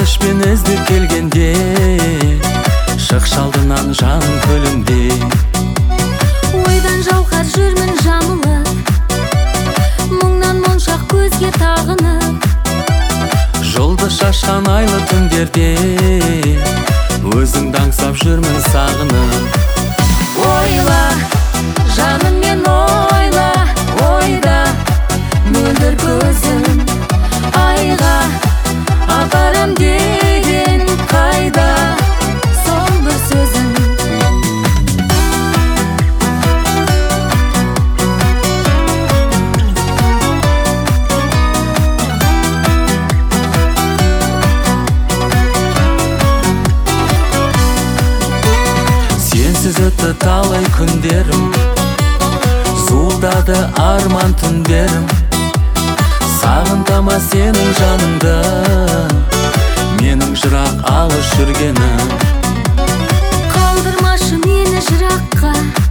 күрешпен іздеп келгенде, шықшы алдынан жаным көлімдей. Ойдан жауқар жүрмін жамылып, мұңнан моншақ көзге тағынып. Жолды шашқан айлы түндерде, өзіңді аңсап жүрмін сағынып. Ойла, жаным мен ойла, ойда мөлдір көзім айға апарам деген қайда сол бір сөзің. Сенсіз өтті талай күндерім, зуылдады арман түндерім. Сағынтама сенің жаныңды, менің жырақ алыс жүргенім. Қалдырмашы мені жыраққа,